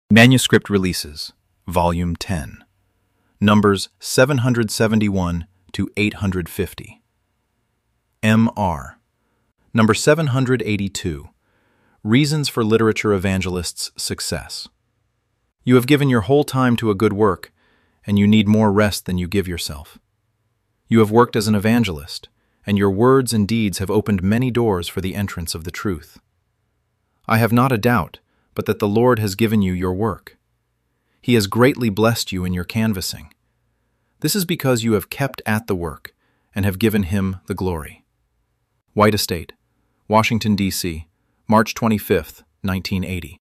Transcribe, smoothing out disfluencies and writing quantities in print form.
Manuscript Releases, Volume 10, Numbers 771 to 850. M.R. Number 782, Reasons for Literature Evangelists' Success. You have given your whole time to a good work, and you need more rest than you give yourself. You have worked as an evangelist, and your words and deeds have opened many doors for the entrance of the truth. I have not a doubt but that the Lord has given you your work. He has greatly blessed you in your canvassing. This is because you have kept at the work and have given Him the glory. White Estate, Washington, D.C., March 25, 1980.